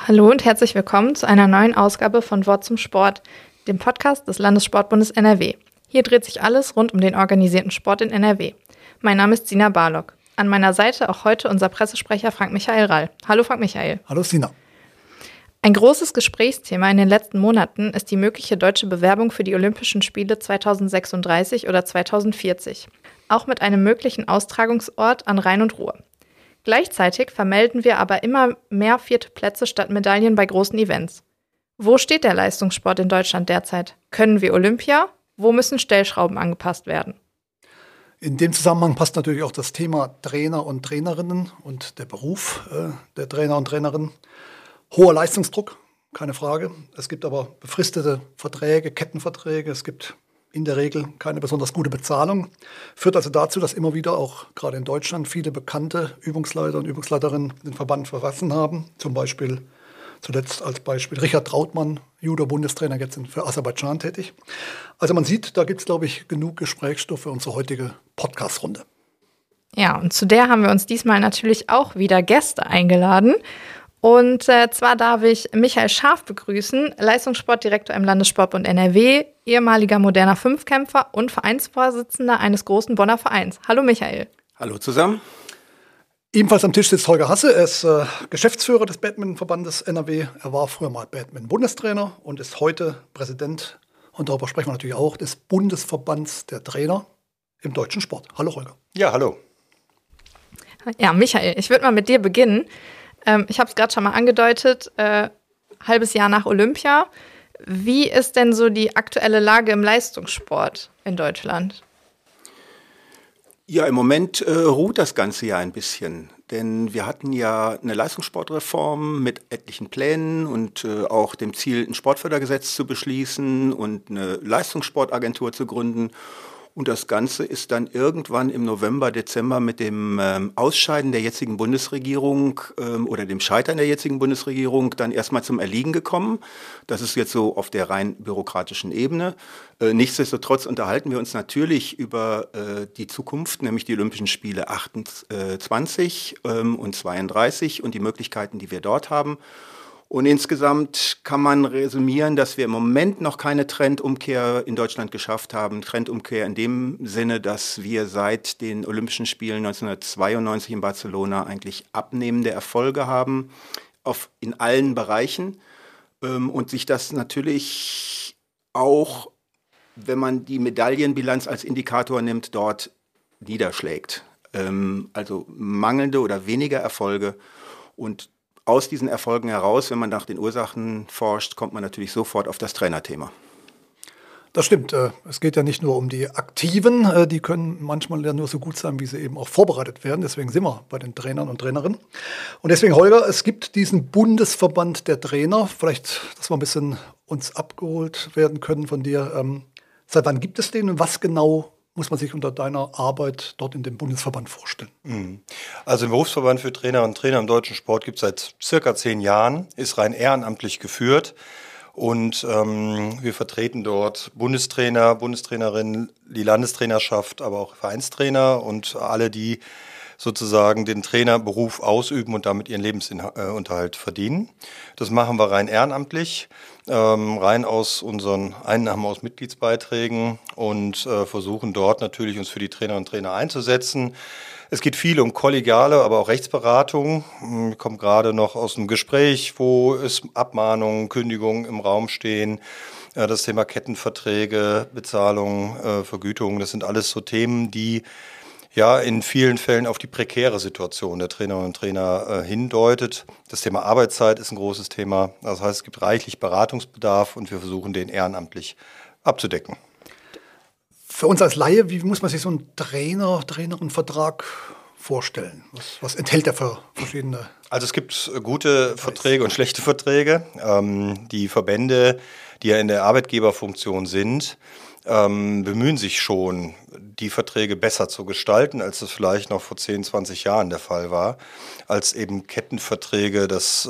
Hallo und herzlich willkommen zu einer neuen Ausgabe von Wort zum Sport, dem Podcast des Landessportbundes NRW. Hier dreht sich alles rund um den organisierten Sport in NRW. Mein Name ist Sina Barlock. An meiner Seite auch heute unser Pressesprecher Frank-Michael Rall. Hallo Frank-Michael. Hallo Sina. Ein großes Gesprächsthema in den letzten Monaten ist die mögliche deutsche Bewerbung für die Olympischen Spiele 2036 oder 2040. Auch mit einem möglichen Austragungsort an Rhein und Ruhr. Gleichzeitig vermelden wir aber immer mehr vierte Plätze statt Medaillen bei großen Events. Wo steht der Leistungssport in Deutschland derzeit? Können wir Olympia? Wo müssen Stellschrauben angepasst werden? In dem Zusammenhang passt natürlich auch das Thema Trainer und Trainerinnen und der Beruf der Trainer und Trainerinnen. Hoher Leistungsdruck, keine Frage. Es gibt aber befristete Verträge, Kettenverträge. Es gibt in der Regel keine besonders gute Bezahlung. Führt also dazu, dass immer wieder auch gerade in Deutschland viele bekannte Übungsleiter und Übungsleiterinnen den Verband verlassen haben. Zum Beispiel zuletzt als Beispiel Richard Trautmann, Judo-Bundestrainer, jetzt für Aserbaidschan tätig. Also man sieht, da gibt es, glaube ich, genug Gesprächsstoff für unsere heutige Podcast-Runde. Ja, und zu der haben wir uns diesmal natürlich auch wieder Gäste eingeladen. Und zwar darf ich Michael Scharf begrüßen, Leistungssportdirektor im Landessportbund NRW, ehemaliger moderner Fünfkämpfer und Vereinsvorsitzender eines großen Bonner Vereins. Hallo Michael. Hallo zusammen. Ebenfalls am Tisch sitzt Holger Hasse. Er ist Geschäftsführer des Badmintonverbandes NRW. Er war früher mal Badminton-Bundestrainer und ist heute Präsident, und darüber sprechen wir natürlich auch, des Bundesverbands der Trainer im deutschen Sport. Hallo Holger. Ja, hallo. Ja, Michael, ich würde mal mit dir beginnen. Ich habe es gerade schon mal angedeutet, halbes Jahr nach Olympia. Wie ist denn so die aktuelle Lage im Leistungssport in Deutschland? Ja, im Moment ruht das Ganze ja ein bisschen, denn wir hatten ja eine Leistungssportreform mit etlichen Plänen und auch dem Ziel, ein Sportfördergesetz zu beschließen und eine Leistungssportagentur zu gründen. Und das Ganze ist dann irgendwann im November, Dezember mit dem Ausscheiden der jetzigen Bundesregierung oder dem Scheitern der jetzigen Bundesregierung dann erstmal zum Erliegen gekommen. Das ist jetzt so auf der rein bürokratischen Ebene. Nichtsdestotrotz unterhalten wir uns natürlich über die Zukunft, nämlich die Olympischen Spiele 28 und 32 und die Möglichkeiten, die wir dort haben. Und insgesamt kann man resümieren, dass wir im Moment noch keine Trendumkehr in Deutschland geschafft haben. Trendumkehr in dem Sinne, dass wir seit den Olympischen Spielen 1992 in Barcelona eigentlich abnehmende Erfolge haben, in allen Bereichen. Und sich das natürlich auch, wenn man die Medaillenbilanz als Indikator nimmt, dort niederschlägt. Also mangelnde oder weniger Erfolge. Und aus diesen Erfolgen heraus, wenn man nach den Ursachen forscht, kommt man natürlich sofort auf das Trainerthema. Das stimmt. Es geht ja nicht nur um die Aktiven. Die können manchmal ja nur so gut sein, wie sie eben auch vorbereitet werden. Deswegen sind wir bei den Trainern und Trainerinnen. Und deswegen, Holger, es gibt diesen Bundesverband der Trainer. Vielleicht, dass wir ein bisschen uns abgeholt werden können von dir. Seit wann gibt es den und was genau muss man sich unter deiner Arbeit dort in dem Bundesverband vorstellen? Also den Berufsverband für Trainer und Trainer im deutschen Sport gibt es seit circa 10 Jahren, ist rein ehrenamtlich geführt und wir vertreten dort Bundestrainer, Bundestrainerinnen, die Landestrainerschaft, aber auch Vereinstrainer und alle, die sozusagen den Trainerberuf ausüben und damit ihren Lebensunterhalt verdienen. Das machen wir rein ehrenamtlich, rein aus unseren Einnahmen aus Mitgliedsbeiträgen und versuchen dort natürlich uns für die Trainer und Trainer einzusetzen. Es geht viel um kollegiale, aber auch Rechtsberatung. Wir kommen gerade noch aus einem Gespräch, wo es Abmahnungen, Kündigungen im Raum stehen. Das Thema Kettenverträge, Bezahlung, Vergütung, das sind alles so Themen, die ja in vielen Fällen auf die prekäre Situation der Trainerinnen und Trainer hindeutet. Das Thema Arbeitszeit ist ein großes Thema. Das heißt, es gibt reichlich Beratungsbedarf und wir versuchen, den ehrenamtlich abzudecken. Für uns als Laie, wie muss man sich so einen Trainer-Trainerin-Vertrag vorstellen? Was enthält der für verschiedene? Also es gibt gute Verträge und schlechte Verträge. Die Verbände, die ja in der Arbeitgeberfunktion sind, bemühen sich schon, die Verträge besser zu gestalten, als das vielleicht noch vor 10, 20 Jahren der Fall war, als eben Kettenverträge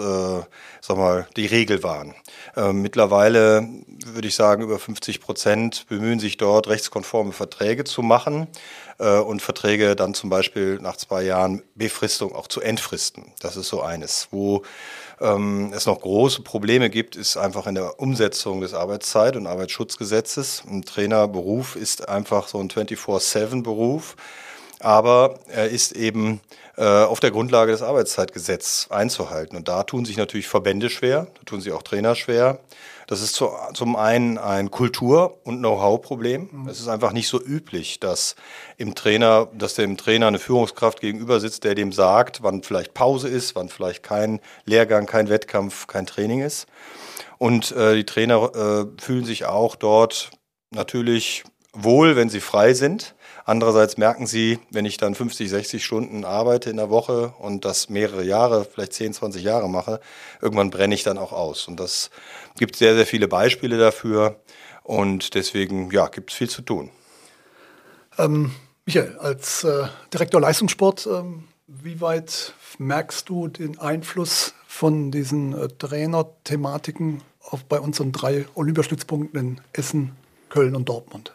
die Regel waren. Mittlerweile würde ich sagen, über 50% bemühen sich dort, rechtskonforme Verträge zu machen und Verträge dann zum Beispiel nach 2 Jahren Befristung auch zu entfristen. Das ist so eines, wo es noch große Probleme gibt, ist einfach in der Umsetzung des Arbeitszeit- und Arbeitsschutzgesetzes. Ein Trainerberuf ist einfach so ein 24/7-Beruf, aber er ist eben auf der Grundlage des Arbeitszeitgesetzes einzuhalten. Und da tun sich natürlich Verbände schwer, da tun sich auch Trainer schwer. Das ist zum einen ein Kultur- und Know-how-Problem. Es ist einfach nicht so üblich, dass dem Trainer eine Führungskraft gegenüber sitzt, der dem sagt, wann vielleicht Pause ist, wann vielleicht kein Lehrgang, kein Wettkampf, kein Training ist. Und die Trainer fühlen sich auch dort natürlich wohl, wenn sie frei sind. Andererseits merken sie, wenn ich dann 50, 60 Stunden arbeite in der Woche und das mehrere Jahre, vielleicht 10, 20 Jahre mache, irgendwann brenne ich dann auch aus. Und das gibt sehr, sehr viele Beispiele dafür. Und deswegen, ja, gibt es viel zu tun. Michael, als Direktor Leistungssport, wie weit merkst du den Einfluss von diesen Trainerthematiken bei unseren 3 Olympiastützpunkten in Essen, Köln und Dortmund?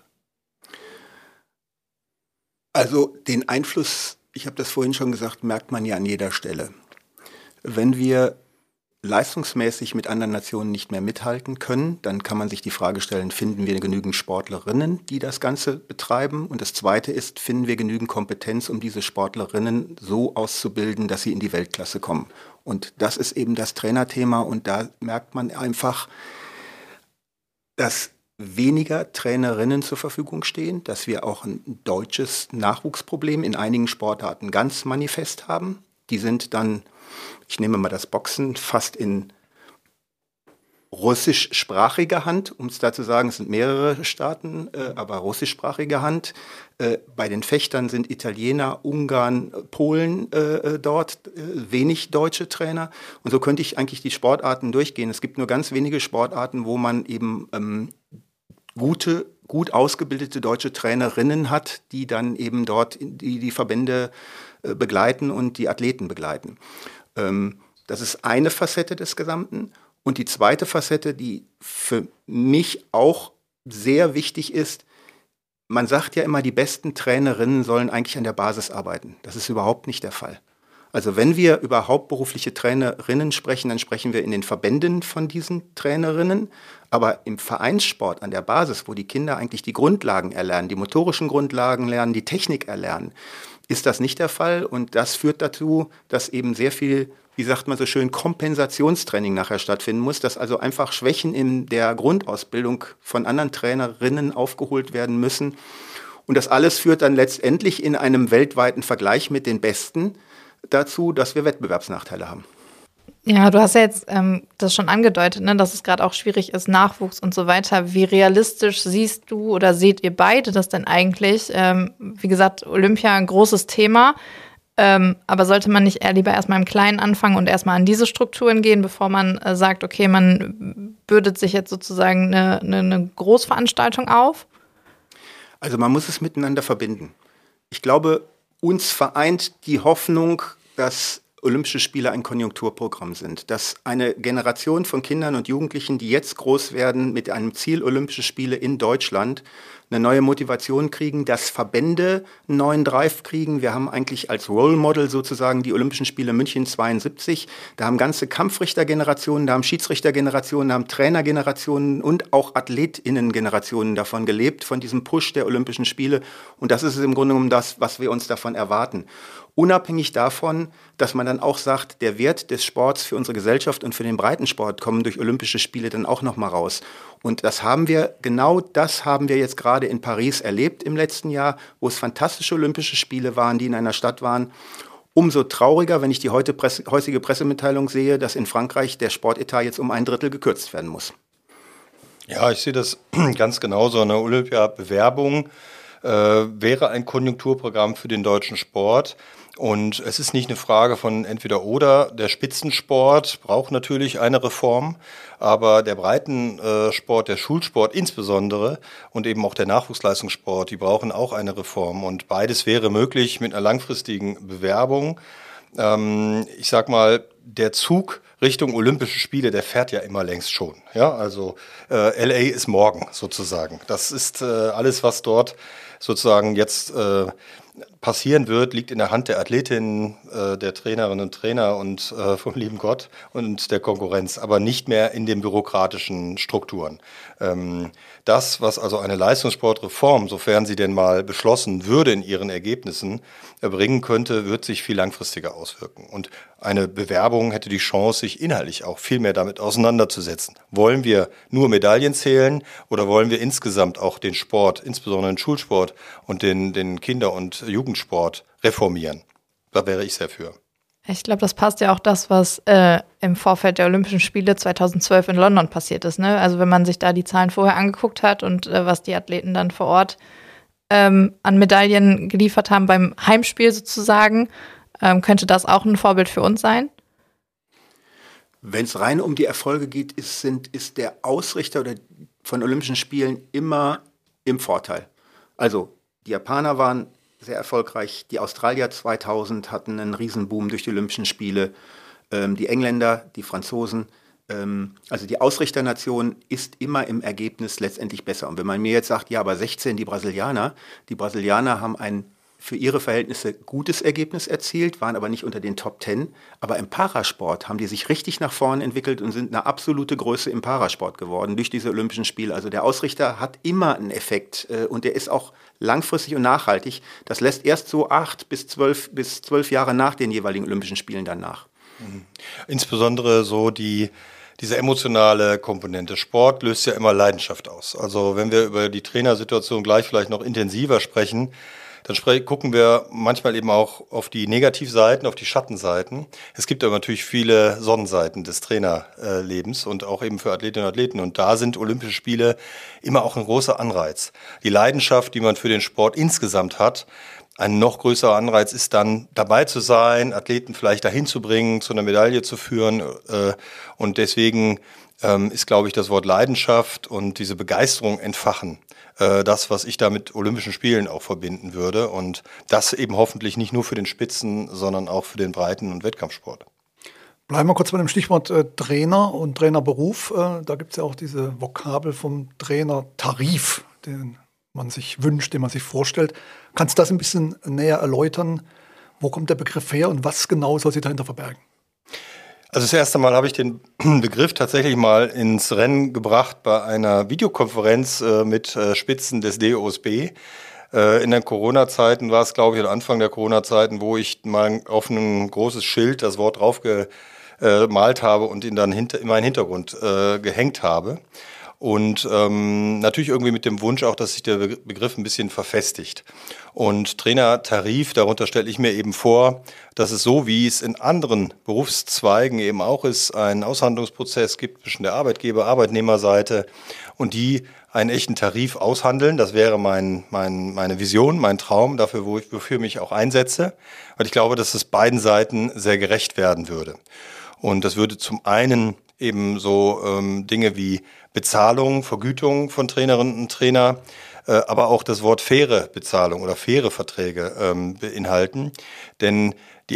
Also den Einfluss, ich habe das vorhin schon gesagt, merkt man ja an jeder Stelle. Wenn wir leistungsmäßig mit anderen Nationen nicht mehr mithalten können, dann kann man sich die Frage stellen, finden wir genügend Sportlerinnen, die das Ganze betreiben? Und das Zweite ist, finden wir genügend Kompetenz, um diese Sportlerinnen so auszubilden, dass sie in die Weltklasse kommen? Und das ist eben das Trainerthema und da merkt man einfach, dass weniger Trainerinnen zur Verfügung stehen, dass wir auch ein deutsches Nachwuchsproblem in einigen Sportarten ganz manifest haben. Die sind dann, ich nehme mal das Boxen, fast in russischsprachiger Hand, um es da zu sagen, es sind mehrere Staaten, aber russischsprachiger Hand. Bei den Fechtern sind Italiener, Ungarn, Polen dort, wenig deutsche Trainer. Und so könnte ich eigentlich die Sportarten durchgehen. Es gibt nur ganz wenige Sportarten, wo man eben gut ausgebildete deutsche Trainerinnen hat, die dann eben dort die Verbände begleiten und die Athleten begleiten. Das ist eine Facette des Gesamten. Und die zweite Facette, die für mich auch sehr wichtig ist, man sagt ja immer, die besten Trainerinnen sollen eigentlich an der Basis arbeiten. Das ist überhaupt nicht der Fall. Also wenn wir über hauptberufliche Trainerinnen sprechen, dann sprechen wir in den Verbänden von diesen Trainerinnen. Aber im Vereinssport an der Basis, wo die Kinder eigentlich die Grundlagen erlernen, die motorischen Grundlagen lernen, die Technik erlernen, ist das nicht der Fall. Und das führt dazu, dass eben sehr viel, wie sagt man so schön, Kompensationstraining nachher stattfinden muss, dass also einfach Schwächen in der Grundausbildung von anderen Trainerinnen aufgeholt werden müssen. Und das alles führt dann letztendlich in einem weltweiten Vergleich mit den Besten dazu, dass wir Wettbewerbsnachteile haben. Ja, du hast ja jetzt das schon angedeutet, ne, dass es gerade auch schwierig ist, Nachwuchs und so weiter. Wie realistisch siehst du oder seht ihr beide das denn eigentlich? Wie gesagt, Olympia ein großes Thema, aber sollte man nicht eher lieber erstmal im Kleinen anfangen und erstmal an diese Strukturen gehen, bevor man sagt, okay, man bürdet sich jetzt sozusagen eine Großveranstaltung auf? Also man muss es miteinander verbinden. Ich glaube, uns vereint die Hoffnung, dass Olympische Spiele ein Konjunkturprogramm sind, dass eine Generation von Kindern und Jugendlichen, die jetzt groß werden, mit einem Ziel Olympische Spiele in Deutschland eine neue Motivation kriegen, dass Verbände einen neuen Drive kriegen. Wir haben eigentlich als Role Model sozusagen die Olympischen Spiele München 72. Da haben ganze Kampfrichtergenerationen, da haben Schiedsrichtergenerationen, da haben Trainergenerationen und auch AthletInnen-Generationen davon gelebt, von diesem Push der Olympischen Spiele. Und das ist im Grunde genommen das, was wir uns davon erwarten. Unabhängig davon, dass man dann auch sagt, der Wert des Sports für unsere Gesellschaft und für den Breitensport kommen durch Olympische Spiele dann auch nochmal raus. Und genau das haben wir jetzt gerade in Paris erlebt im letzten Jahr, wo es fantastische Olympische Spiele waren, die in einer Stadt waren. Umso trauriger, wenn ich die heutige Pressemitteilung sehe, dass in Frankreich der Sportetat jetzt um 1/3 gekürzt werden muss. Ja, ich sehe das ganz genauso. Eine Olympia-Bewerbung wäre ein Konjunkturprogramm für den deutschen Sport. Und es ist nicht eine Frage von entweder oder. Der Spitzensport braucht natürlich eine Reform, aber der Breitensport, der Schulsport insbesondere und eben auch der Nachwuchsleistungssport, die brauchen auch eine Reform. Und beides wäre möglich mit einer langfristigen Bewerbung. Ich sag mal, der Zug Richtung Olympische Spiele, der fährt ja immer längst schon. Ja, also LA ist morgen sozusagen. Das ist alles, was dort sozusagen jetzt passieren wird, liegt in der Hand der Athletinnen, der Trainerinnen und Trainer und vom lieben Gott und der Konkurrenz, aber nicht mehr in den bürokratischen Strukturen. Das, was also eine Leistungssportreform, sofern sie denn mal beschlossen würde in ihren Ergebnissen, bringen könnte, wird sich viel langfristiger auswirken. Und eine Bewerbung hätte die Chance, sich inhaltlich auch viel mehr damit auseinanderzusetzen. Wollen wir nur Medaillen zählen oder wollen wir insgesamt auch den Sport, insbesondere den Schulsport und den Kinder- und Jugendsport reformieren? Da wäre ich sehr für. Ich glaube, das passt ja auch das, was im Vorfeld der Olympischen Spiele 2012 in London passiert ist. Ne? Also wenn man sich da die Zahlen vorher angeguckt hat und was die Athleten dann vor Ort an Medaillen geliefert haben beim Heimspiel sozusagen, könnte das auch ein Vorbild für uns sein? Wenn es rein um die Erfolge geht, ist der Ausrichter von Olympischen Spielen immer im Vorteil. Also die Japaner waren sehr erfolgreich, die Australier 2000 hatten einen Riesenboom durch die Olympischen Spiele, die Engländer, die Franzosen. Also die Ausrichternation ist immer im Ergebnis letztendlich besser. Und wenn man mir jetzt sagt, ja, aber 16 die Brasilianer haben ein für ihre Verhältnisse gutes Ergebnis erzielt, waren aber nicht unter den Top 10. Aber im Parasport haben die sich richtig nach vorne entwickelt und sind eine absolute Größe im Parasport geworden durch diese Olympischen Spiele. Also der Ausrichter hat immer einen Effekt und der ist auch langfristig und nachhaltig. Das lässt erst so 8 bis 12 Jahre nach den jeweiligen Olympischen Spielen dann nach. Insbesondere so diese emotionale Komponente. Sport löst ja immer Leidenschaft aus. Also wenn wir über die Trainersituation gleich vielleicht noch intensiver sprechen, dann gucken wir manchmal eben auch auf die Negativseiten, auf die Schattenseiten. Es gibt aber natürlich viele Sonnenseiten des Trainerlebens und auch eben für Athletinnen und Athleten. Und da sind Olympische Spiele immer auch ein großer Anreiz. Die Leidenschaft, die man für den Sport insgesamt hat, ein noch größerer Anreiz ist dann, dabei zu sein, Athleten vielleicht dahin zu bringen, zu einer Medaille zu führen. Und deswegen ist, glaube ich, das Wort Leidenschaft und diese Begeisterung entfachen das, was ich da mit Olympischen Spielen auch verbinden würde. Und das eben hoffentlich nicht nur für den Spitzen, sondern auch für den Breiten- und Wettkampfsport. Bleiben wir kurz bei dem Stichwort Trainer und Trainerberuf. Da gibt es ja auch diese Vokabel vom Trainertarif, den man sich wünscht, den man sich vorstellt. Kannst du das ein bisschen näher erläutern? Wo kommt der Begriff her und was genau soll sich dahinter verbergen? Also das erste Mal habe ich den Begriff tatsächlich mal ins Rennen gebracht bei einer Videokonferenz mit Spitzen des DOSB. In den Corona-Zeiten war es, glaube ich, am Anfang der Corona-Zeiten, wo ich mal auf ein großes Schild das Wort drauf gemalt habe und ihn dann in meinen Hintergrund gehängt habe. Und natürlich irgendwie mit dem Wunsch auch, dass sich der Begriff ein bisschen verfestigt. Und Trainertarif, darunter stelle ich mir eben vor, dass es so, wie es in anderen Berufszweigen eben auch ist, einen Aushandlungsprozess gibt zwischen der Arbeitgeber-Arbeitnehmerseite und die einen echten Tarif aushandeln. Das wäre meine Vision, mein Traum, wofür ich mich auch einsetze. Weil ich glaube, dass es beiden Seiten sehr gerecht werden würde. Und das würde zum einen eben so Dinge wie Bezahlung, Vergütung von Trainerinnen und Trainer, aber auch das Wort faire Bezahlung oder faire Verträge beinhalten. Denn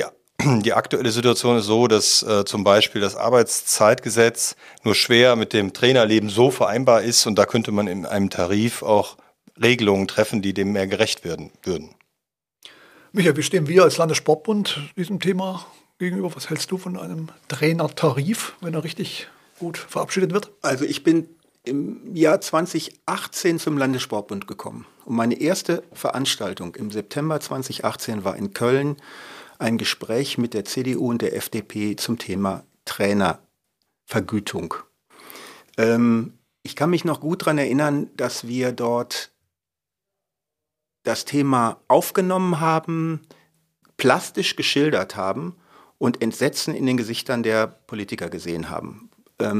die aktuelle Situation ist so, dass zum Beispiel das Arbeitszeitgesetz nur schwer mit dem Trainerleben so vereinbar ist und da könnte man in einem Tarif auch Regelungen treffen, die dem mehr gerecht werden würden. Michael, wie stehen wir als Landessportbund diesem Thema gegenüber? Was hältst du von einem Trainertarif, wenn er richtig gut verabschiedet wird? Also ich bin im Jahr 2018 zum Landessportbund gekommen. Und meine erste Veranstaltung im September 2018 war in Köln ein Gespräch mit der CDU und der FDP zum Thema Trainervergütung. Ich kann mich noch gut daran erinnern, dass wir dort das Thema aufgenommen haben, plastisch geschildert haben und Entsetzen in den Gesichtern der Politiker gesehen haben.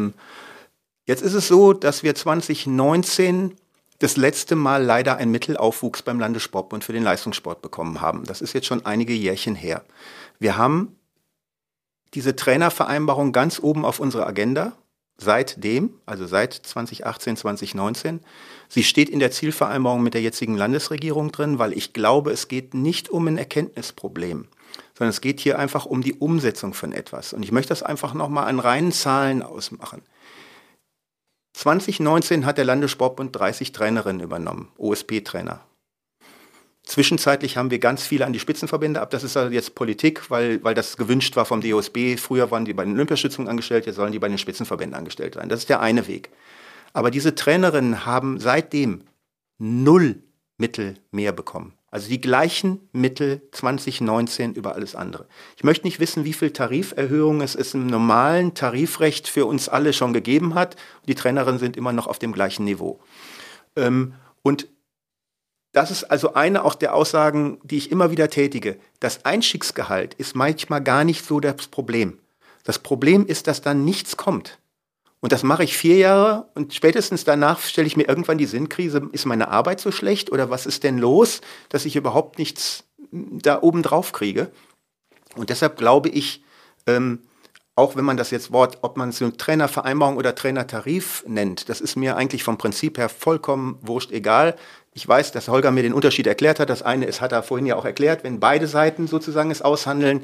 Jetzt ist es so, dass wir 2019 das letzte Mal leider einen Mittelaufwuchs beim Landessportbund für den Leistungssport bekommen haben. Das ist jetzt schon einige Jährchen her. Wir haben diese Trainervereinbarung ganz oben auf unserer Agenda seitdem, also seit 2018, 2019. Sie steht in der Zielvereinbarung mit der jetzigen Landesregierung drin, weil ich glaube, es geht nicht um ein Erkenntnisproblem, sondern es geht hier einfach um die Umsetzung von etwas. Und ich möchte das einfach nochmal an reinen Zahlen ausmachen. 2019 hat der Landessportbund 30 Trainerinnen übernommen, OSP-Trainer. Zwischenzeitlich haben wir ganz viele an die Spitzenverbände ab. Das ist also jetzt Politik, weil das gewünscht war vom DOSB. Früher waren die bei den Olympiastützungen angestellt, jetzt sollen die bei den Spitzenverbänden angestellt sein. Das ist der eine Weg. Aber diese Trainerinnen haben seitdem 0 Mittel mehr bekommen. Also die gleichen Mittel 2019 über alles andere. Ich möchte nicht wissen, wie viel Tariferhöhungen es im normalen Tarifrecht für uns alle schon gegeben hat. Die Trainerinnen sind immer noch auf dem gleichen Niveau. Und das ist also eine auch der Aussagen, die ich immer wieder tätige. Das Einstiegsgehalt ist manchmal gar nicht so das Problem. Das Problem ist, dass dann nichts kommt. Und das mache ich 4 Jahre und spätestens danach stelle ich mir irgendwann die Sinnkrise, ist meine Arbeit so schlecht oder was ist denn los, dass ich überhaupt nichts da oben drauf kriege. Und deshalb glaube ich, auch wenn man das jetzt Wort, ob man es so Trainervereinbarung oder Trainertarif nennt, das ist mir eigentlich vom Prinzip her vollkommen wurscht egal. Ich weiß, dass Holger mir den Unterschied erklärt hat. Das eine ist, hat er vorhin ja auch erklärt, wenn beide Seiten sozusagen es aushandeln.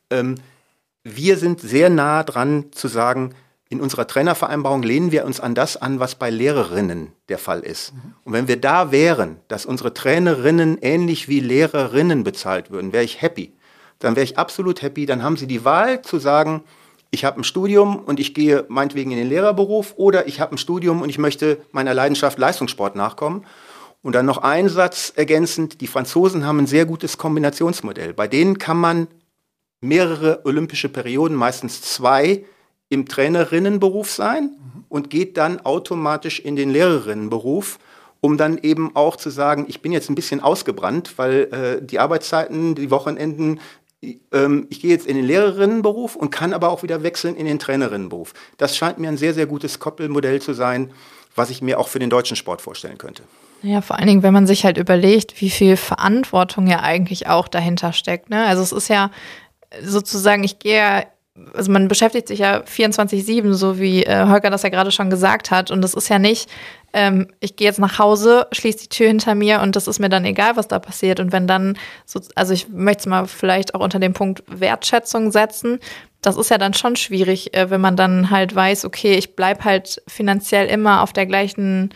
Wir sind sehr nah dran zu sagen, in unserer Trainervereinbarung lehnen wir uns an das an, was bei Lehrerinnen der Fall ist. Und wenn wir da wären, dass unsere Trainerinnen ähnlich wie Lehrerinnen bezahlt würden, wäre ich happy. Dann wäre ich absolut happy. Dann haben sie die Wahl zu sagen, ich habe ein Studium und ich gehe meinetwegen in den Lehrerberuf oder ich habe ein Studium und ich möchte meiner Leidenschaft Leistungssport nachkommen. Und dann noch ein Satz ergänzend, die Franzosen haben ein sehr gutes Kombinationsmodell. Bei denen kann man mehrere olympische Perioden, meistens 2, im Trainerinnenberuf sein und geht dann automatisch in den Lehrerinnenberuf, um dann eben auch zu sagen, ich bin jetzt ein bisschen ausgebrannt, weil die Arbeitszeiten, die Wochenenden, ich gehe jetzt in den Lehrerinnenberuf und kann aber auch wieder wechseln in den Trainerinnenberuf. Das scheint mir ein sehr, sehr gutes Koppelmodell zu sein, was ich mir auch für den deutschen Sport vorstellen könnte. Ja, vor allen Dingen, wenn man sich halt überlegt, wie viel Verantwortung ja eigentlich auch dahinter steckt, ne? Also es ist ja sozusagen, also man beschäftigt sich ja 24/7, so wie Holger das ja gerade schon gesagt hat. Und das ist ja nicht, ich gehe jetzt nach Hause, schließe die Tür hinter mir und das ist mir dann egal, was da passiert. Und wenn dann, also ich möchte es mal vielleicht auch unter den Punkt Wertschätzung setzen, das ist ja dann schon schwierig, wenn man dann halt weiß, okay, ich bleibe halt finanziell immer auf der gleichen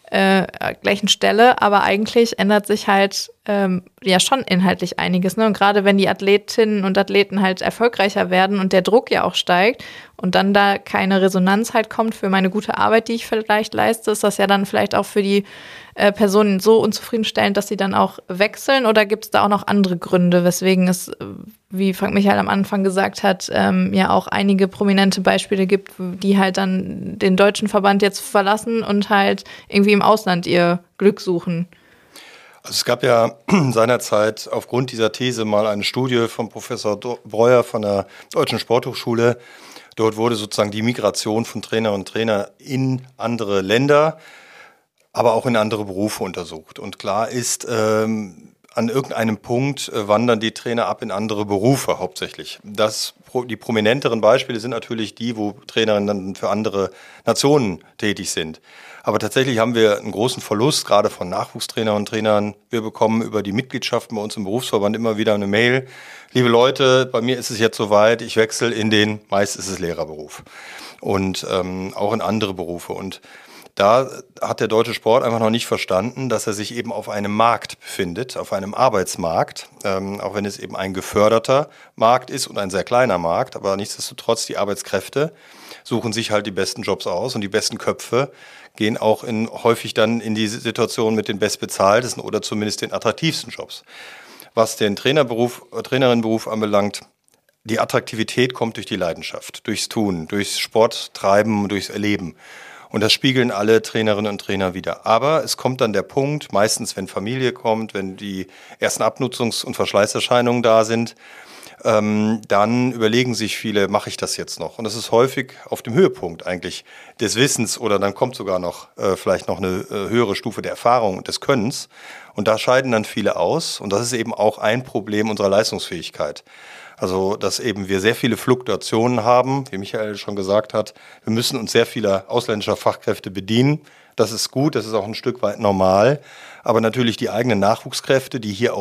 Stelle, aber eigentlich ändert sich halt ja schon inhaltlich einiges, ne? Und gerade wenn die Athletinnen und Athleten halt erfolgreicher werden und der Druck ja auch steigt und dann da keine Resonanz halt kommt für meine gute Arbeit, die ich vielleicht leiste, ist das ja dann vielleicht auch für die Personen so unzufriedenstellend, dass sie dann auch wechseln, oder gibt es da auch noch andere Gründe, weswegen es, wie Frank Michael am Anfang gesagt hat, ja auch einige prominente Beispiele gibt, die halt dann den deutschen Verband jetzt verlassen und halt irgendwie im Ausland ihr Glück suchen? Also es gab ja seinerzeit aufgrund dieser These mal eine Studie von Professor Breuer von der Deutschen Sporthochschule. Dort wurde sozusagen die Migration von Trainerinnen und Trainern in andere Länder, aber auch in andere Berufe untersucht. Und klar ist, an irgendeinem Punkt wandern die Trainer ab in andere Berufe hauptsächlich. Die prominenteren Beispiele sind natürlich die, wo Trainerinnen dann für andere Nationen tätig sind. Aber tatsächlich haben wir einen großen Verlust, gerade von Nachwuchstrainern und Trainern. Wir bekommen über die Mitgliedschaften bei uns im Berufsverband immer wieder eine Mail. Liebe Leute, bei mir ist es jetzt soweit, ich wechsle meist ist es Lehrerberuf und auch in andere Berufe. Und da hat der deutsche Sport einfach noch nicht verstanden, dass er sich eben auf einem Markt befindet, auf einem Arbeitsmarkt, auch wenn es eben ein geförderter Markt ist und ein sehr kleiner Markt, aber nichtsdestotrotz die Arbeitskräfte suchen sich halt die besten Jobs aus und die besten Köpfe gehen auch häufig dann in die Situation mit den bestbezahltesten oder zumindest den attraktivsten Jobs. Was den Trainerinnenberuf anbelangt, die Attraktivität kommt durch die Leidenschaft, durchs Tun, durchs Sporttreiben, durchs Erleben. Und das spiegeln alle Trainerinnen und Trainer wieder. Aber es kommt dann der Punkt, meistens wenn Familie kommt, wenn die ersten Abnutzungs- und Verschleißerscheinungen da sind, dann überlegen sich viele, mache ich das jetzt noch? Und das ist häufig auf dem Höhepunkt eigentlich des Wissens oder dann kommt sogar noch vielleicht noch eine höhere Stufe der Erfahrung und des Könnens. Und da scheiden dann viele aus. Und das ist eben auch ein Problem unserer Leistungsfähigkeit. Also, dass eben wir sehr viele Fluktuationen haben, wie Michael schon gesagt hat. Wir müssen uns sehr vieler ausländischer Fachkräfte bedienen. Das ist gut, das ist auch ein Stück weit normal. Aber natürlich die eigenen Nachwuchskräfte, die hier auch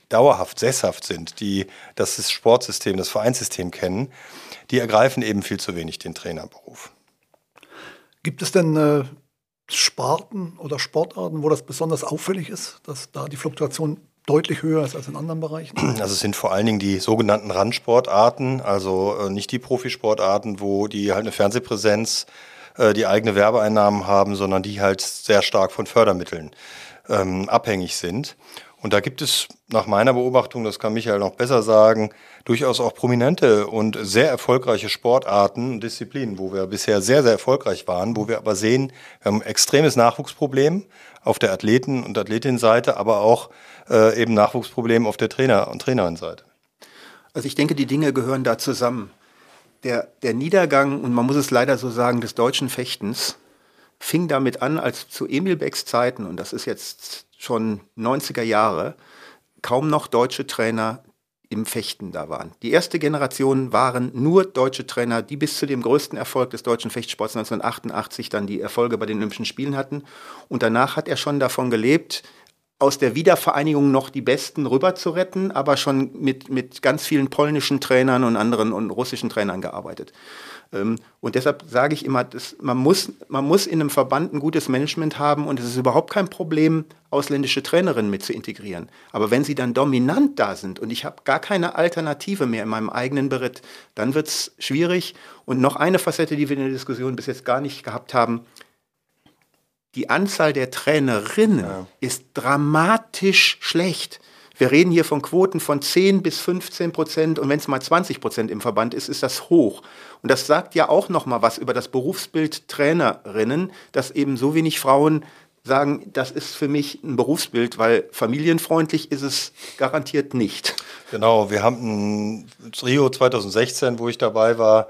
dauerhaft sesshaft sind, die das Sportsystem, das Vereinssystem kennen, die ergreifen eben viel zu wenig den Trainerberuf. Gibt es denn Sparten oder Sportarten, wo das besonders auffällig ist, dass da die Fluktuation deutlich höher ist als in anderen Bereichen? Also es sind vor allen Dingen die sogenannten Randsportarten, also nicht die Profisportarten, wo die halt eine Fernsehpräsenz, die eigene Werbeeinnahmen haben, sondern die halt sehr stark von Fördermitteln abhängig sind. Und da gibt es nach meiner Beobachtung, das kann Michael noch besser sagen, durchaus auch prominente und sehr erfolgreiche Sportarten und Disziplinen, wo wir bisher sehr, sehr erfolgreich waren, wo wir aber sehen, wir haben ein extremes Nachwuchsproblem auf der Athleten- und Athletinnenseite, aber auch eben Nachwuchsproblem auf der Trainer- und Trainerinnenseite. Also ich denke, die Dinge gehören da zusammen. Der Niedergang, und man muss es leider so sagen, des deutschen Fechtens fing damit an, als zu Emil Becks Zeiten, und das ist jetzt schon 90er Jahre, kaum noch deutsche Trainer im Fechten da waren. Die erste Generation waren nur deutsche Trainer, die bis zu dem größten Erfolg des deutschen Fechtsports 1988 dann die Erfolge bei den Olympischen Spielen hatten. Und danach hat er schon davon gelebt, aus der Wiedervereinigung noch die Besten rüber zu retten, aber schon mit ganz vielen polnischen Trainern und anderen und russischen Trainern gearbeitet. Und deshalb sage ich immer, man muss in einem Verband ein gutes Management haben und es ist überhaupt kein Problem, ausländische Trainerinnen mit zu integrieren. Aber wenn sie dann dominant da sind und ich habe gar keine Alternative mehr in meinem eigenen Beritt, dann wird es schwierig. Und noch eine Facette, die wir in der Diskussion bis jetzt gar nicht gehabt haben: Die Anzahl der Trainerinnen ist dramatisch schlecht. Wir reden hier von Quoten von 10 bis 15% und wenn es mal 20% im Verband ist, ist das hoch. Und das sagt ja auch noch mal was über das Berufsbild Trainerinnen, dass eben so wenig Frauen sagen, das ist für mich ein Berufsbild, weil familienfreundlich ist es garantiert nicht. Genau, wir haben Rio 2016, wo ich dabei war,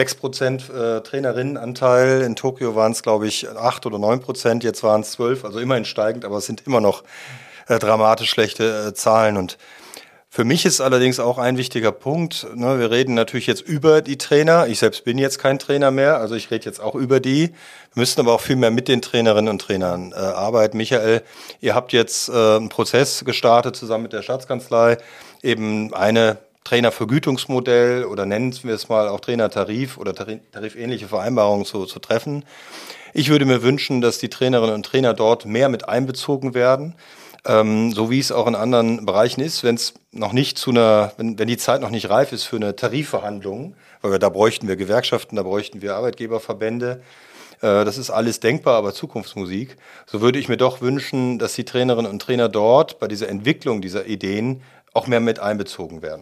6% Trainerinnenanteil. In Tokio waren es, glaube ich, 8 oder 9%, jetzt waren es 12%, also immerhin steigend, aber es sind immer noch dramatisch schlechte Zahlen. Und für mich ist allerdings auch ein wichtiger Punkt, ne, wir reden natürlich jetzt über die Trainer. Ich selbst bin jetzt kein Trainer mehr, also ich rede jetzt auch über die. Wir müssen aber auch viel mehr mit den Trainerinnen und Trainern arbeiten. Michael, ihr habt jetzt einen Prozess gestartet zusammen mit der Staatskanzlei, eben eine Trainervergütungsmodell oder nennen wir es mal auch Trainertarif oder tarifähnliche Vereinbarungen zu treffen. Ich würde mir wünschen, dass die Trainerinnen und Trainer dort mehr mit einbezogen werden. So wie es auch in anderen Bereichen ist, wenn es noch nicht wenn die Zeit noch nicht reif ist für eine Tarifverhandlung, weil da bräuchten wir Gewerkschaften, da bräuchten wir Arbeitgeberverbände. Das ist alles denkbar, aber Zukunftsmusik. So würde ich mir doch wünschen, dass die Trainerinnen und Trainer dort bei dieser Entwicklung dieser Ideen auch mehr mit einbezogen werden.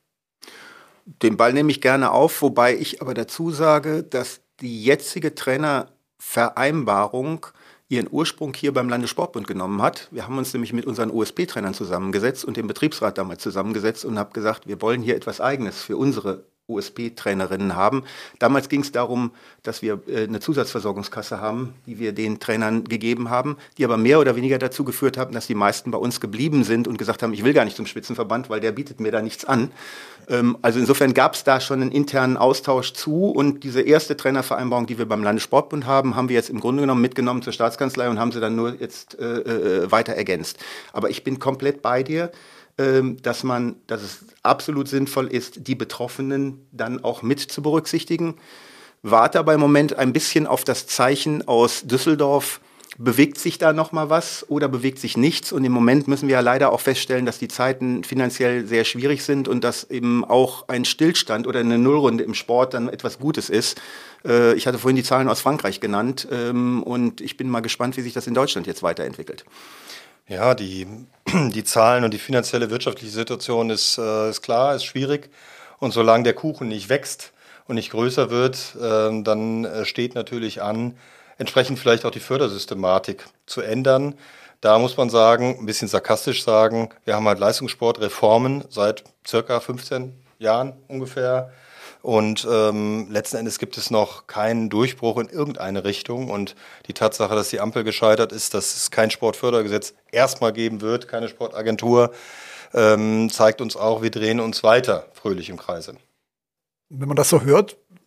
Den Ball nehme ich gerne auf, wobei ich aber dazu sage, dass die jetzige Trainervereinbarung ihren Ursprung hier beim Landessportbund genommen hat. Wir haben uns nämlich mit unseren OSP-Trainern zusammengesetzt und dem Betriebsrat damals zusammengesetzt und haben gesagt, wir wollen hier etwas Eigenes für unsere OSP-Trainerinnen haben. Damals ging es darum, dass wir eine Zusatzversorgungskasse haben, die wir den Trainern gegeben haben, die aber mehr oder weniger dazu geführt haben, dass die meisten bei uns geblieben sind und gesagt haben, ich will gar nicht zum Spitzenverband, weil der bietet mir da nichts an. Also insofern gab es da schon einen internen Austausch zu und diese erste Trainervereinbarung, die wir beim Landessportbund haben, haben wir jetzt im Grunde genommen mitgenommen zur Staatskanzlei und haben sie dann nur jetzt weiter ergänzt. Aber ich bin komplett bei dir, dass es absolut sinnvoll ist, die Betroffenen dann auch mit zu berücksichtigen. Warte aber im Moment ein bisschen auf das Zeichen aus Düsseldorf. Bewegt sich da noch mal was oder bewegt sich nichts? Und im Moment müssen wir ja leider auch feststellen, dass die Zeiten finanziell sehr schwierig sind und dass eben auch ein Stillstand oder eine Nullrunde im Sport dann etwas Gutes ist. Ich hatte vorhin die Zahlen aus Frankreich genannt und ich bin mal gespannt, wie sich das in Deutschland jetzt weiterentwickelt. Ja, die Zahlen und die finanzielle wirtschaftliche Situation ist klar, ist schwierig. Und solange der Kuchen nicht wächst und nicht größer wird, dann steht natürlich an, entsprechend vielleicht auch die Fördersystematik zu ändern. Da muss man sagen, ein bisschen sarkastisch sagen, wir haben halt Leistungssportreformen seit circa 15 Jahren ungefähr. Und letzten Endes gibt es noch keinen Durchbruch in irgendeine Richtung. Und die Tatsache, dass die Ampel gescheitert ist, dass es kein Sportfördergesetz erstmal geben wird, keine Sportagentur, zeigt uns auch, wir drehen uns weiter fröhlich im Kreise. Wenn man das so hört,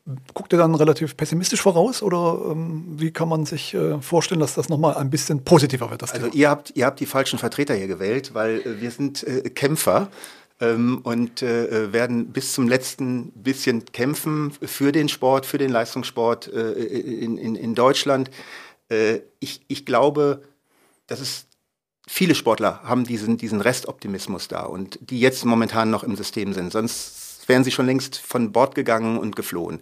guckt ihr dann relativ pessimistisch voraus oder wie kann man sich vorstellen, dass das nochmal ein bisschen positiver wird? Also ihr habt die falschen Vertreter hier gewählt, weil wir sind Kämpfer und werden bis zum letzten bisschen kämpfen für den Sport, für den Leistungssport in Deutschland. Ich glaube, dass es viele Sportler haben diesen Restoptimismus da und die jetzt momentan noch im System sind. Sonst wären sie schon längst von Bord gegangen und geflohen.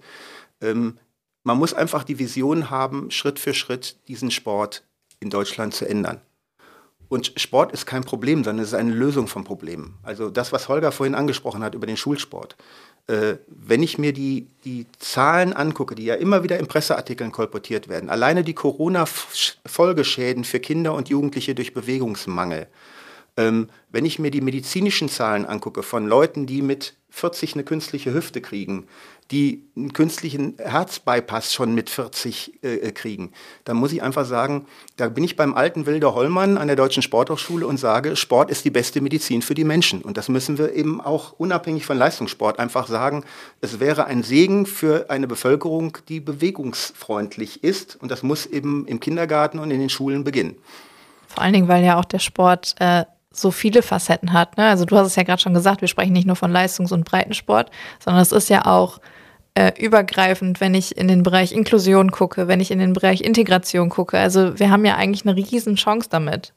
Man muss einfach die Vision haben, Schritt für Schritt diesen Sport in Deutschland zu ändern. Und Sport ist kein Problem, sondern es ist eine Lösung von Problemen. Also das, was Holger vorhin angesprochen hat über den Schulsport. Wenn ich mir die Zahlen angucke, die ja immer wieder in Presseartikeln kolportiert werden, alleine die Corona-Folgeschäden für Kinder und Jugendliche durch Bewegungsmangel, wenn ich mir die medizinischen Zahlen angucke von Leuten, die mit 40 eine künstliche Hüfte kriegen, die einen künstlichen Herzbypass schon mit 40 kriegen, dann muss ich einfach sagen, da bin ich beim alten Wilder Hollmann an der Deutschen Sporthochschule und sage, Sport ist die beste Medizin für die Menschen. Und das müssen wir eben auch unabhängig von Leistungssport einfach sagen. Es wäre ein Segen für eine Bevölkerung, die bewegungsfreundlich ist. Und das muss eben im Kindergarten und in den Schulen beginnen. Vor allen Dingen, weil ja auch der Sport so viele Facetten hat. Ne? Also du hast es ja gerade schon gesagt, wir sprechen nicht nur von Leistungs- und Breitensport, sondern es ist ja auch übergreifend, wenn ich in den Bereich Inklusion gucke, wenn ich in den Bereich Integration gucke. Also wir haben ja eigentlich eine riesen Chance damit.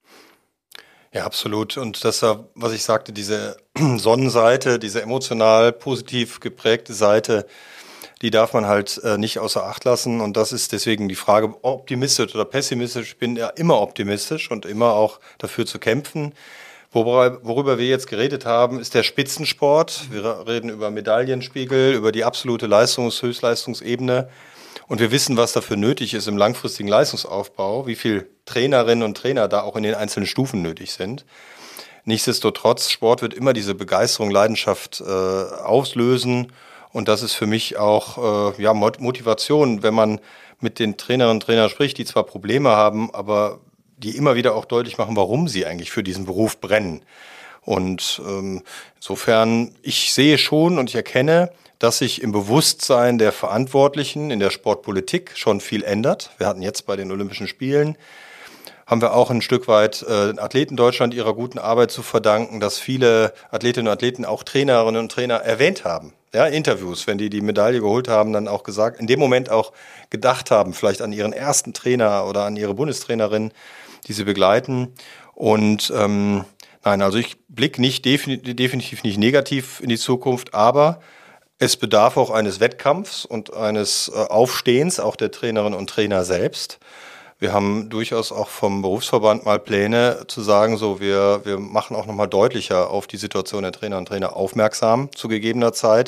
Ja, absolut. Und das, was ich sagte, diese Sonnenseite, diese emotional positiv geprägte Seite, die darf man halt nicht außer Acht lassen. Und das ist deswegen die Frage, optimistisch oder pessimistisch. Ich bin ja immer optimistisch und immer auch dafür zu kämpfen. Worüber wir jetzt geredet haben, ist der Spitzensport. Wir reden über Medaillenspiegel, über die absolute Höchstleistungsebene. Und wir wissen, was dafür nötig ist im langfristigen Leistungsaufbau, wie viel Trainerinnen und Trainer da auch in den einzelnen Stufen nötig sind. Nichtsdestotrotz, Sport wird immer diese Begeisterung, Leidenschaft auslösen. Und das ist für mich auch Motivation, wenn man mit den Trainerinnen und Trainern spricht, die zwar Probleme haben, aber die immer wieder auch deutlich machen, warum sie eigentlich für diesen Beruf brennen. Und insofern, ich sehe schon und ich erkenne, dass sich im Bewusstsein der Verantwortlichen in der Sportpolitik schon viel ändert. Wir hatten jetzt bei den Olympischen Spielen, haben wir auch ein Stück weit Athleten Deutschland ihrer guten Arbeit zu verdanken, dass viele Athletinnen und Athleten auch Trainerinnen und Trainer erwähnt haben. Ja, Interviews, wenn die Medaille geholt haben, dann auch gesagt, in dem Moment auch gedacht haben, vielleicht an ihren ersten Trainer oder an ihre Bundestrainerin, die sie begleiten. Und nein, also ich blicke definitiv nicht negativ in die Zukunft, aber es bedarf auch eines Wettkampfs und eines Aufstehens, auch der Trainerinnen und Trainer selbst. Wir haben durchaus auch vom Berufsverband mal Pläne zu sagen, so wir machen auch nochmal deutlicher auf die Situation der Trainer und Trainer aufmerksam zu gegebener Zeit.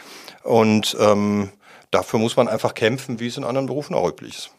Und dafür muss man einfach kämpfen, wie es in anderen Berufen auch üblich ist.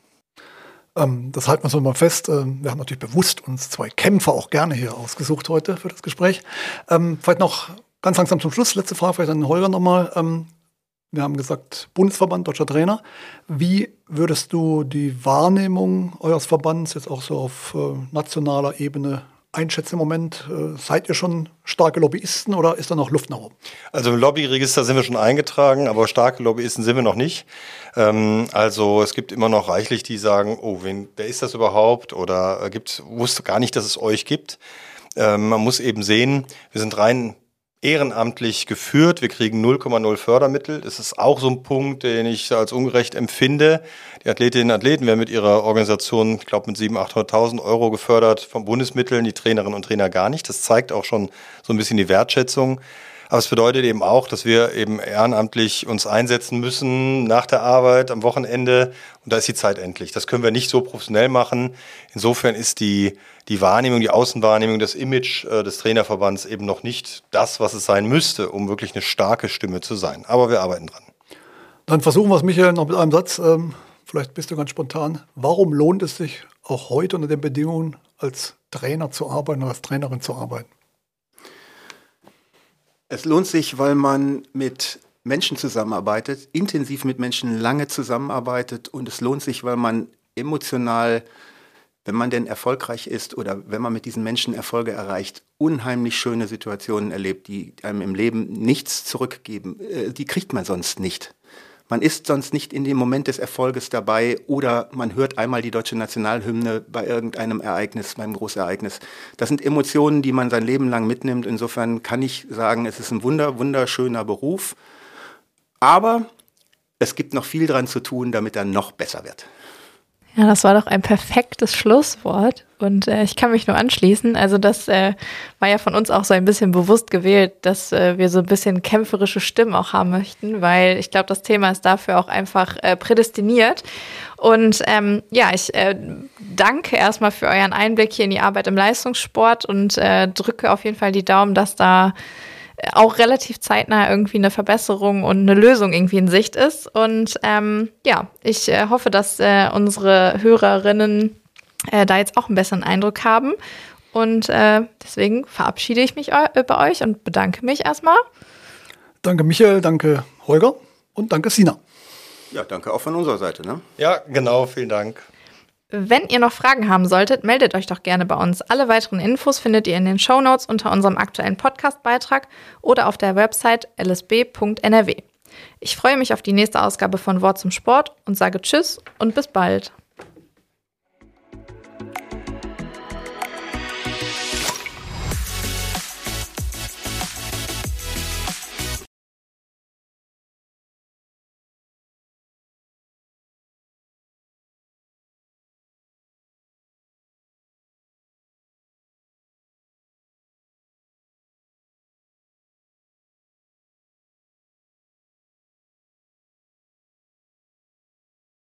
Das halten wir so mal fest. Wir haben natürlich bewusst uns zwei Kämpfer auch gerne hier ausgesucht heute für das Gespräch. Vielleicht noch ganz langsam zum Schluss, letzte Frage vielleicht an Holger nochmal. Wir haben gesagt, Bundesverband Deutscher Trainer. Wie würdest du die Wahrnehmung eures Verbands jetzt auch so auf nationaler Ebene einschätzen im Moment? Seid ihr schon starke Lobbyisten oder ist da noch Luft nach oben? Also im Lobbyregister sind wir schon eingetragen, aber starke Lobbyisten sind wir noch nicht. Also es gibt immer noch reichlich, die sagen, oh, wer ist das überhaupt? Oder wusste gar nicht, dass es euch gibt. Man muss eben sehen, wir sind rein ehrenamtlich geführt. Wir kriegen 0,0 Fördermittel. Das ist auch so ein Punkt, den ich als ungerecht empfinde. Die Athletinnen und Athleten werden mit ihrer Organisation, ich glaube, mit 700.000, 800.000 Euro gefördert von Bundesmitteln, die Trainerinnen und Trainer gar nicht. Das zeigt auch schon so ein bisschen die Wertschätzung. Aber es bedeutet eben auch, dass wir eben ehrenamtlich uns einsetzen müssen nach der Arbeit, am Wochenende. Und da ist die Zeit endlich. Das können wir nicht so professionell machen. Insofern ist die Wahrnehmung, die Außenwahrnehmung, das Image des Trainerverbands eben noch nicht das, was es sein müsste, um wirklich eine starke Stimme zu sein. Aber wir arbeiten dran. Dann versuchen wir es, Michael, noch mit einem Satz. Vielleicht bist du ganz spontan. Warum lohnt es sich auch heute unter den Bedingungen als Trainer zu arbeiten oder als Trainerin zu arbeiten? Es lohnt sich, weil man mit Menschen zusammenarbeitet, intensiv mit Menschen lange zusammenarbeitet, und es lohnt sich, weil man emotional, wenn man denn erfolgreich ist oder wenn man mit diesen Menschen Erfolge erreicht, unheimlich schöne Situationen erlebt, die einem im Leben nichts zurückgeben. Die kriegt man sonst nicht. Man ist sonst nicht in dem Moment des Erfolges dabei oder man hört einmal die deutsche Nationalhymne bei irgendeinem Ereignis, beim Großereignis. Das sind Emotionen, die man sein Leben lang mitnimmt. Insofern kann ich sagen, es ist ein wunderschöner Beruf. Aber es gibt noch viel dran zu tun, damit er noch besser wird. Ja, das war doch ein perfektes Schlusswort und ich kann mich nur anschließen. Also das war ja von uns auch so ein bisschen bewusst gewählt, dass wir so ein bisschen kämpferische Stimmen auch haben möchten, weil ich glaube, das Thema ist dafür auch einfach prädestiniert. Und ich danke erstmal für euren Einblick hier in die Arbeit im Leistungssport und drücke auf jeden Fall die Daumen, dass da auch relativ zeitnah irgendwie eine Verbesserung und eine Lösung irgendwie in Sicht ist. Und ich hoffe, dass unsere Hörerinnen da jetzt auch einen besseren Eindruck haben. Und deswegen verabschiede ich mich bei euch und bedanke mich erstmal. Danke Michael, danke Holger und danke Sina. Ja, danke auch von unserer Seite. Ne? Ja, genau, vielen Dank. Wenn ihr noch Fragen haben solltet, meldet euch doch gerne bei uns. Alle weiteren Infos findet ihr in den Shownotes unter unserem aktuellen Podcast-Beitrag oder auf der Website lsb.nrw. Ich freue mich auf die nächste Ausgabe von Wort zum Sport und sage Tschüss und bis bald.